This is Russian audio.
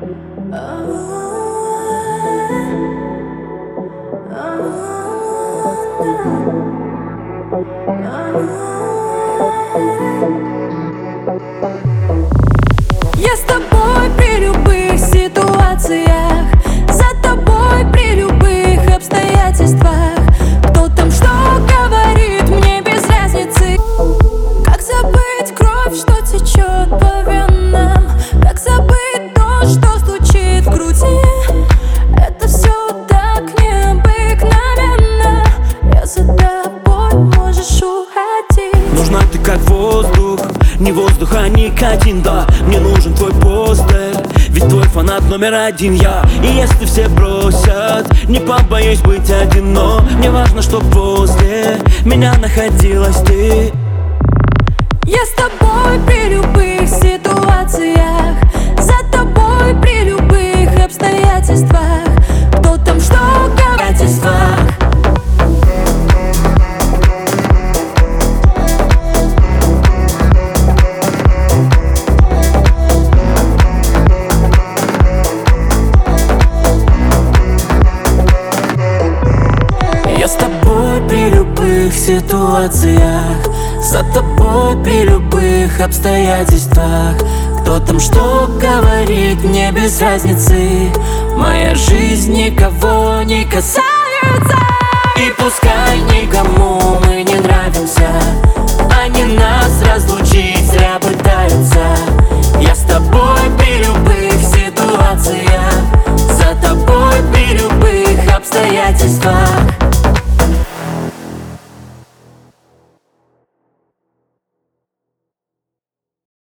Я с тобой при любых ситуациях, за тобой при любых обстоятельствах. Кто там что говорит, мне без разницы. Как забыть кровь, что течет по венам? Как забыть то, что стучит в груди? Это все так необыкновенно. Я за тобой, можешь уходить. Нужна ты как воздух, не воздух, а никотин, да. Мне нужен твой постер, ведь твой фанат номер один я. И если все бросят, не побоюсь быть один. Но мне важно, что после меня находилась ты. Я с тобой при любых ситуациях, за тобой при любых обстоятельствах. Кто там что говорит? Я с тобой при любых ситуациях, за тобой при любых обстоятельствах. Кто там что говорит, мне без разницы. Моя жизнь никого не касается. И пускай никому мы не нравимся, они нас разлучить зря пытаются.